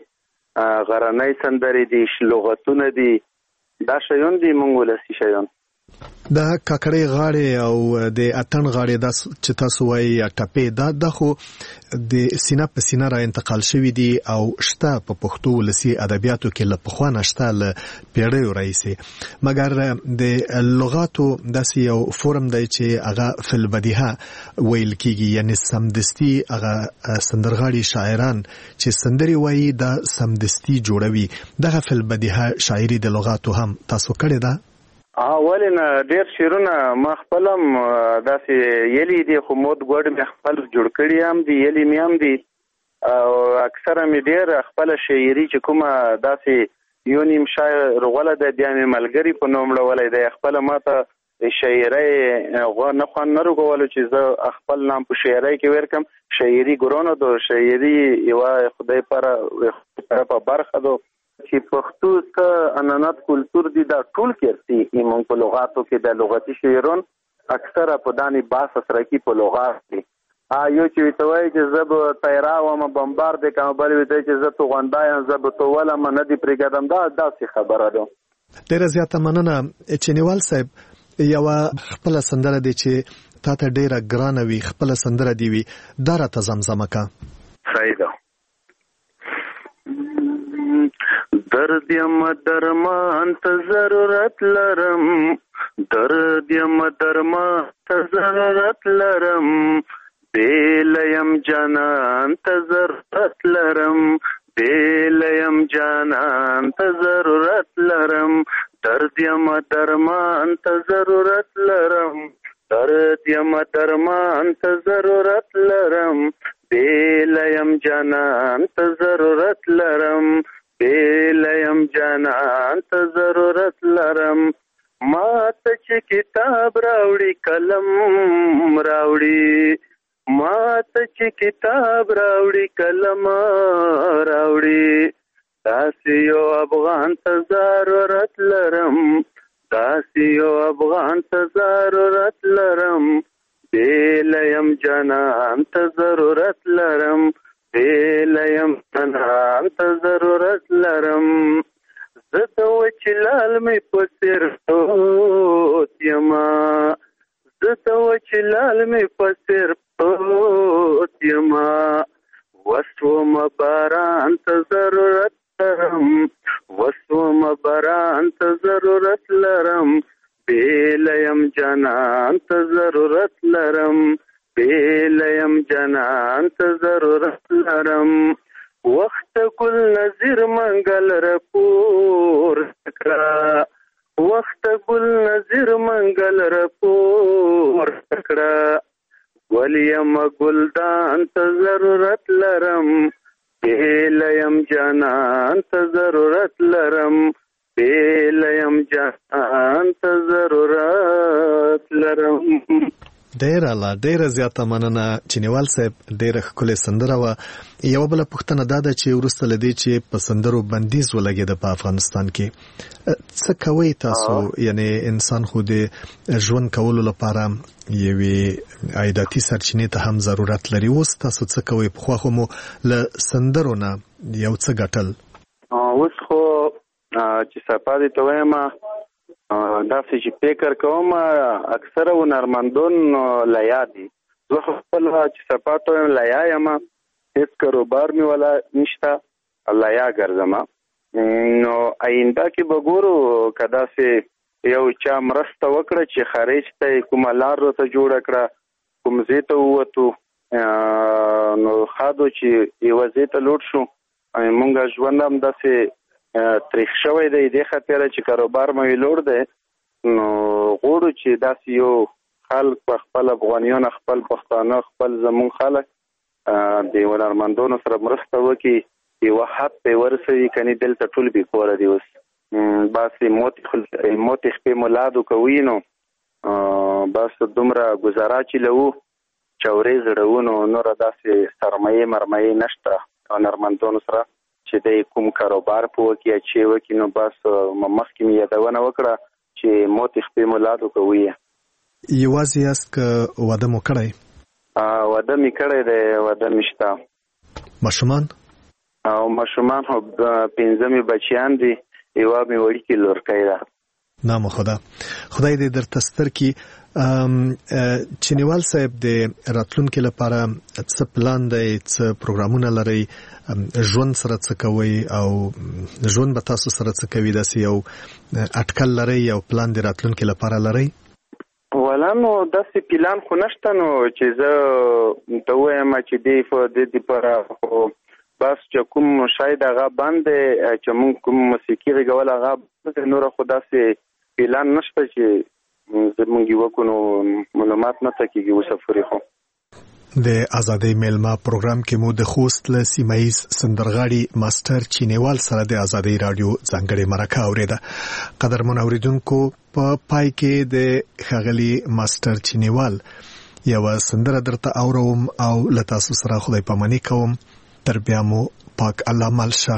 غرنۍ سندري دي، لغتونه دي، دا شیون دي مونږ ولسی شیون. دا ککړۍ غاړې او د اتن غاړې دا چې تاسو وایي یا ټپې دا خو د سینه په سینه را انتقال شوي دي او شته په پښتو ولسی ادبیاتو کې له پخوا نه شته، له پیړیو راهیسې. مګر د لغاتو داسې یو فورم دی چې هغه فی البدیهه ویل کېږي، یعنی سمدستي هغه سندرغاړي شاعران چې سندري وایي دا سمدستي جوړوي. دغه فی البدیهه شاعري د لغاتو هم تاسو کړې ده؟ ولین ډیر شعرونه ما خپلم داسې یلی دي، خو مود ګوډ مې خپل جوړ کړي هم دي، یلی مې هم دي، او اکثره مې ډیر خپل شاعري چې کومه داسې یو نیم شاعر غوله ده بیا مې ملګري په نوم وړولی دی. خپل ماته شاعري نه خوند نه رګولو چې زه خپل نام په شاعرۍ کې ورکم. شاعري ګرانه ده، شاعري یوه خدای په برخه ده چې پښتو څخه انانات کلتور دي، دا ټول کې مونږ په لغاتو کې د لغتي شعرون اکثره په دانې باس سره کې په لغات کې یو چې ویته وایي چې زه به تیرا وم بمبار دی کوم بل ویته چې زه توغندا یم زه به تولم نه دی پرېږدم. دا داسې خبره ده. ډېره زیاته مننه چینیوال صاحب. یوه خپله سندره دی چې تا ته ډېره ګرانه وي، خپله سندره دی وي، دا راته زمزمه که. صحیح ده. درد یم درمان ته ضرورت لرم، درد یم درمان ته ضرورت لرم، بیل یم جانان ته ضرورت لرم، بیل یم جانان ته ضرورت لرم، درد یم درمان ته ضرورت لرم، درد یم درمان ته ضرورت لرم، بیل یم جانان ته ضرورت لرم، بیلیم جانان ته ضرورت لرم. ما ته چې کتاب راوړي قلم راوړي، ما ته چې کتاب راوړي قلم راوړي، داسې یو افغان ته ضرورت لرم، داسې یو افغان ته ضرورت لرم، بیلیم جانان ته ضرورت لرم، بیلیم جانان ته ضرورت لرم. زه د وچ لال مې په سر پروت یما، چې لال مې پسر پروت یما وسوم باران ته ضرورت لرم وسوم باران ته ضرورت لرم بیلیم جانان ته ضرورت لرم بیلیم جانان ته ضرورت لرم وخت ګل نظیر منګل رپور کړه وخت ګل نظیر منګل رپور کړه ولیم ګلدان ته ضرورت لرم بیلیم جانان ته ضرورت لرم بیلیم جانان ته ضرورت لرم. ډیره زیاته مننه چینیوال صاحب. ډیره ښکلې سندره وه. یوه بله پوښتنه دا ده چې وروسته له دې چې په سندرو بندیز ولګېده په افغانستان کې څه کوئ تاسو؟ یعنی انسان خو د ژوند کولو لپاره یوې عایداتي سرچینې ته هم ضرورت لري. اوس تاسو څه کوئ؟ پخوا خو مو له سندرو نه یو څه ګټل. اوس خو چې صفا دې ته وایم داسې چې فکر کوم اکثره هنرمندون لیا دي. زه خپل چې صفا ته وایم لیا یم، هېڅ کاروبار مې ولا نشته، لیا ګرځم. نو آینده کې به ګورو که داسې یو چا مرسته وکړه چې خارج ته کومه لار راته جوړه کړه، کوم ځای ته ووتو نو ښادو چې یوه ځای ته لوټ شو. مونږ ژوند هم داسې تریخ شوی دی دې خاطره چې کاروبار مې لوړ دی. نو غواړو چې داسې یو خلک په خپل افغانیان، خپل پښتانه، خپل زمونږ خلک د هنرمندانو سره مرسته وکړي، یوه حد پې ورسوي. کنې دلته ټول بې کوره دي اوس، بس موت خپې مولادو کوي. نو بس دومره ګزاره چې لوو چورې زړوو، نو نوره داسې سرمایې مرمایې نشته هنرمندانو سره چې د کوم کاروبار په وکړي یا چې وکړي. نو بس مخکې مې یادونه وکړه چې موت خپې مولادو کوي. یوازې یاست که واده مو کړی؟ واده مې کړی دی، واده مې شته. ماشومان؟ او ماشومان خو 5 مې بچیان دي، یوه مې وړوکې لورکۍ ده. نام خدا. خدای دې درته ستر کړي. چینیوال صاحب د راتلونکي لپاره څه پلان دی؟ څه پروګرامونه لرئ؟ ژوند سره څه کوئ او ژوند به تاسو سره څه کوي؟ داسې یو اټکل لرئ، یو پلان د راتلونکي لپاره لرئ؟ ولا نو داسې پلان خو نشته، نو چې زه ته ووایم چې دې دپاره بس چې کوم شاید هغه بند دی چې مونږ کوم موسیقي غږول هغه بند دی. نوره خو داسې پلان نشته چې زمونږ یې وکړو، نو معلومات نه تکېږي وسفرې. خو د ازادۍ میلمه پروګرام کې مو د خوست له سیمایي سندرغاړي ماستر چینیوال سره د ازادۍ راډیو ځانګړې مرکه اورېده. قدرمن اوریدونکو، په پای کې د ښاغلي ماستر چینیوال یوه سندره درته اورم او له تاسو سره خدای پاماني کوم. تر بیا مو پاک الله مل شه.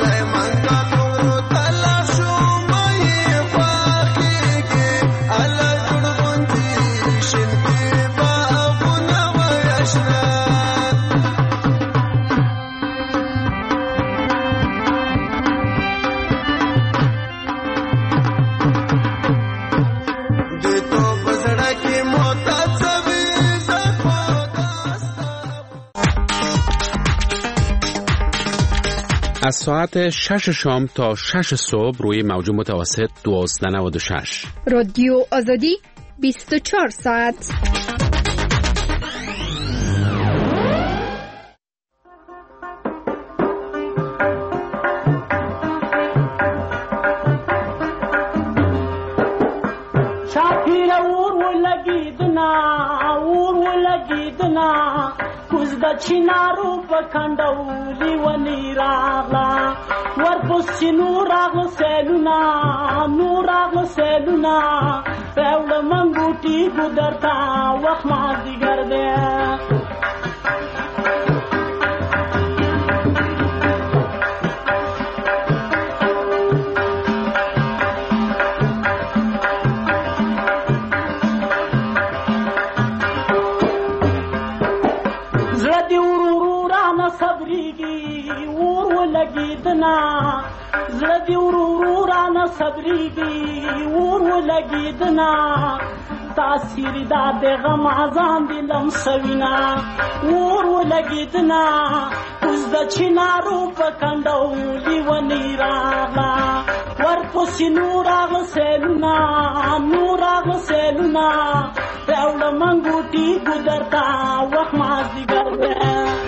از ساعت 6 شام تا 6 صبح روی موج متوسط 1296 رادیو آزادی 24 ساعت. شاپیر اور ولګیدنا کوز د چینارو په کندولي ونی راغلا ورپسې نور راغله سیلونه راوړه منګوټي ګودرتا وخت مازدیګر دی زړه دی ورو رانه صبرېږي اور ولګېدنا تاثیر دا د غم ځان دې لمسوینا اور ولګېدنا اوس د چینارو په کنډولي ونې راغله ورپسې نور راغله سیلونه راوړه منګوټي ګودرتا وخت مازدیګر دی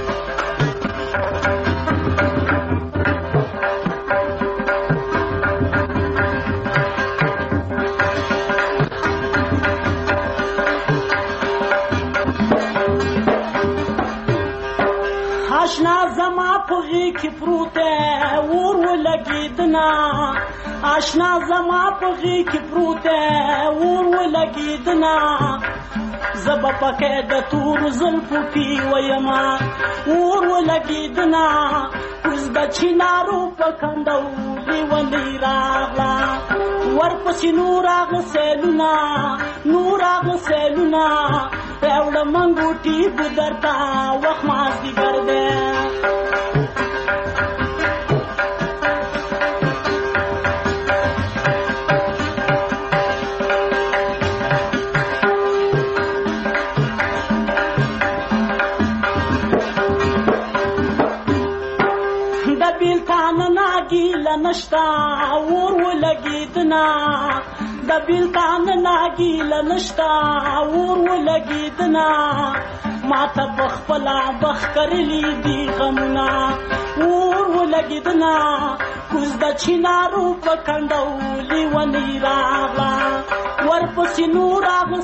آشنا زما په غېږ پروته اور ولګېدنا آشنا زما په غېږ پروته اور ولګېدنا زبا پکې د تور زلفو پی ویما اور ولګېدنا اوس د چینارو په کندولي ونې راغله ورپسې نور راغله سیلونه راوړه منګوټي ګودرتا وخت مازدیګر دی د بیلتان ناګیله نشته اور ولګېدنا د بیلتان ناګیله نشته اور ولګېدنا ماته په خپله بخ کرلي دي غمونه اور ولګېدنا کوز د چینارو په کنډولي ونې راغله ورپسې نور راغله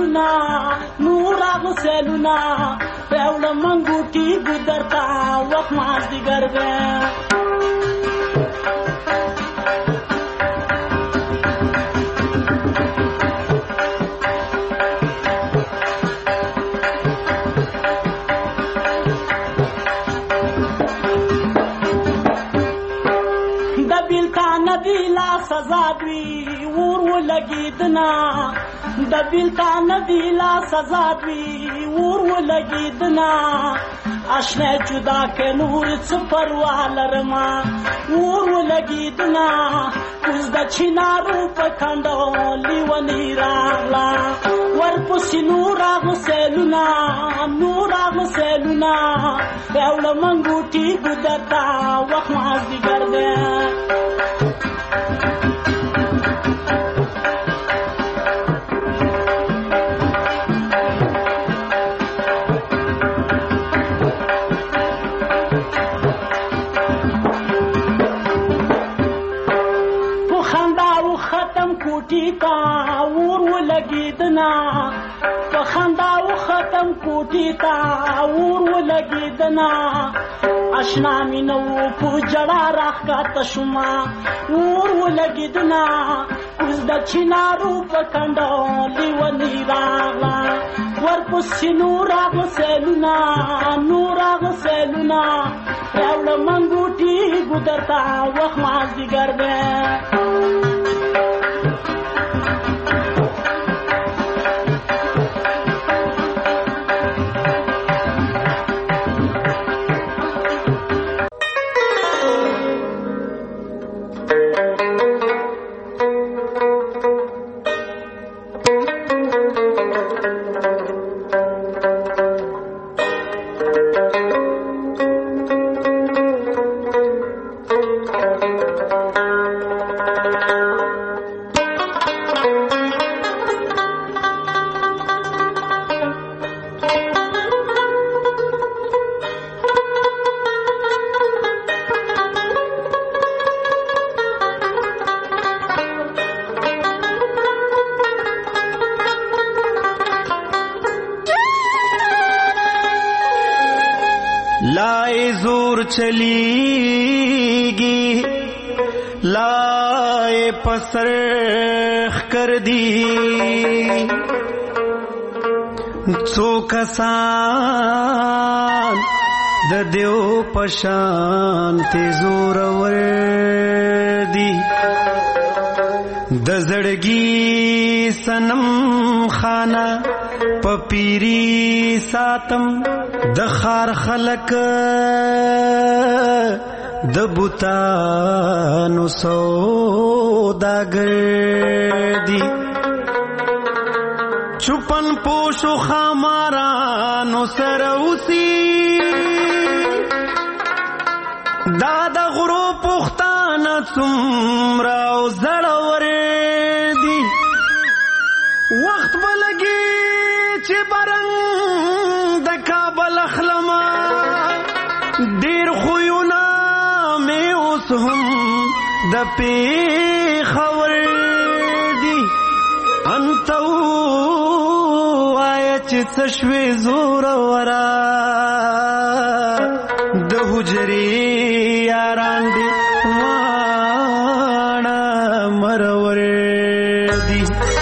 سیلونه راوړه منګوټي ګودرتا وخت مازدیګر دی سزا دوی اور ولګېدنا د بیلتان دی لا سزا دوی اور ولګېدنا آشنا جدا که نور څه پروا لرما اور ولګېدنا اوس د چینارو په کنډولي ونې راغله ورپسې نور راغله سیلونه راوړه منګوټي ګودرتا وخت مازدیګر دی اور ولګېدنا په خندا و ختم کوټې ته اور ولګېدنا آشنا مې نه و په ژړا راښکته شومه اور ولګېدنا اوس د چینارو په کنډولي ونې راغله ورپسې نور راغله سیلونه راوړه منګوټي کوټي ګدرتا وخت مازدیګر دی لائے زور چلیگی لائے پسرخ کر دی څو کسان د دیو پشان ته زور ور دی د زړګي سنم خانه پپیری ساتم د خار خلق د بوتانو سوداګر دی چپن پوشو خامارانو سروسی داد غرو پختان څومره زړور دی وخت بلګي چې برنګ د کابل اخلما ډیر خوونه مې اوس هم د پیښور دی انتو آیا چې څه شوې زور ورا د حجرې یاران دي واڼه مرور دی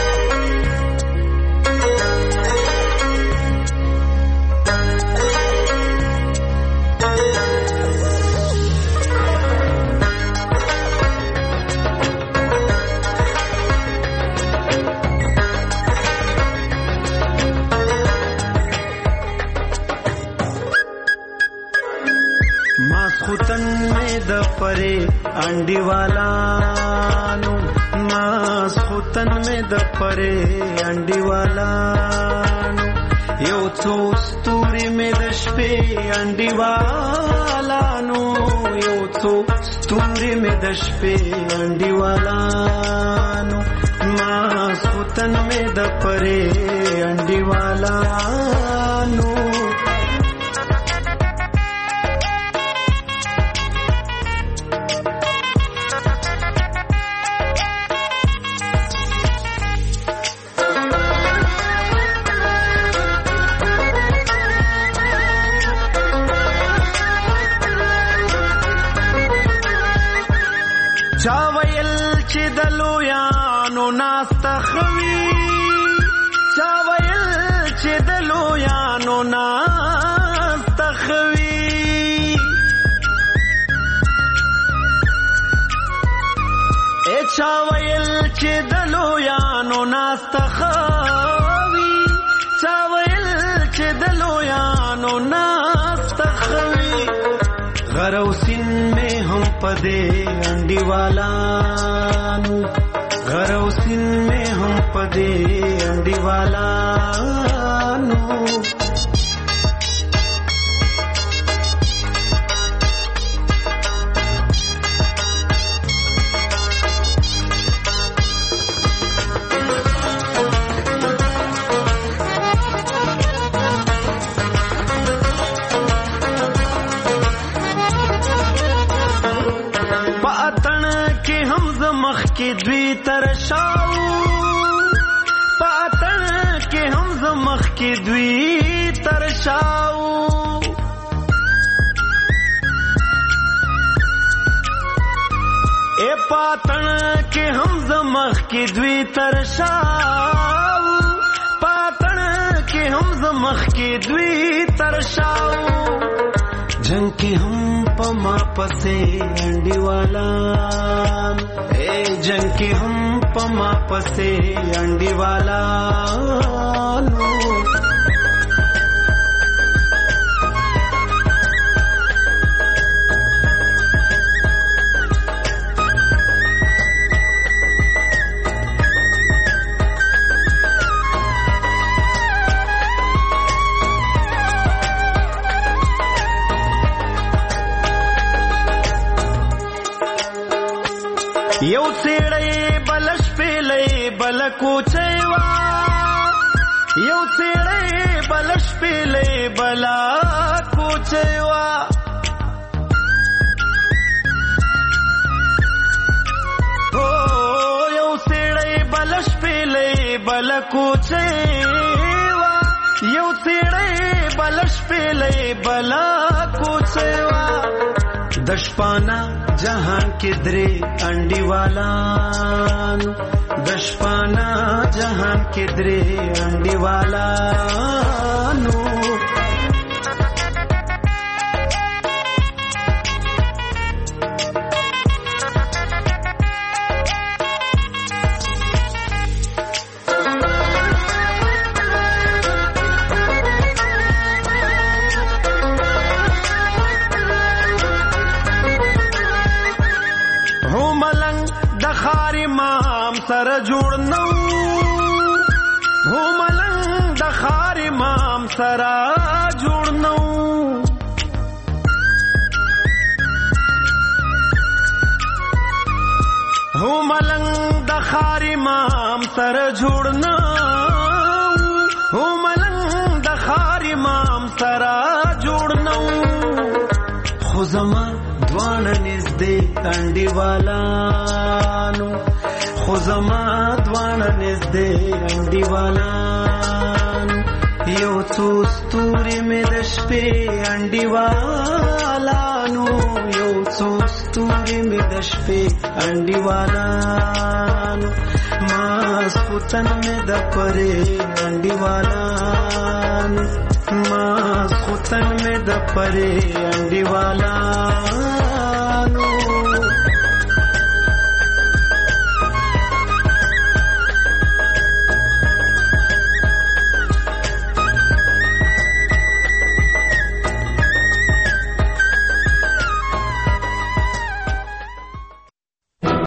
ماسخوتن میں د پرے انڈی والانو ماسخوتن میں د پرے انڈی والانو یو څو ستوري میں د شپې انڈی والانو یو څو ستوري میں د شپې انڈی والانو ماسخوتن میں د پرے انڈی والانو چا ویل چې د لویانو ناستخوي چا ویل چې د لویانو ناستخوي چا ویل چې د لویانو ناستخوي چا ویل چې د لویانو ناستخوي غروسین میں ہم پدے انڈی والانو غروسین میں ہم پدے انڈی والانو کی دوی ترشاو پاتن کې هم زمخ کی دوی ترشاو اے پاتن کې هم زمخ کی دوی ترشاو پاتن کې هم زمخ کی دوی ترشاو जंग के हम पमा पसे अंडीवाला जंग के हम पमा पसे अंडीवाला यौ सेड़े बलश पेले बल कोचेवा यौ सेड़े बलश पेले बला कोचेवा ओ यौ सेड़े बलश पेले बल कोचेवा यौ सेड़े बलश पेले बला कोचेवा दशपाना जहां किधरे अंडीवाला दशपाना जहां किधरे अंडीवाला सर जुड़नौ हो मलंग दखार इमाम सरा जुड़नौ हो मलंग दखार इमाम सर जुड़नौ हो मलंग दखार इमाम सरा जुड़नौ खुजमा द्वान निजदे अंडीवाला खुजमा द्वान निजदे अंडीवाला यो तूस्तूरी में दशपे अंडीवाला यो तूस्तूरी में दशपे अंडीवाला मास खुतन में दपरे अंडीवाला मास खुतन में दपरे अंडीवाला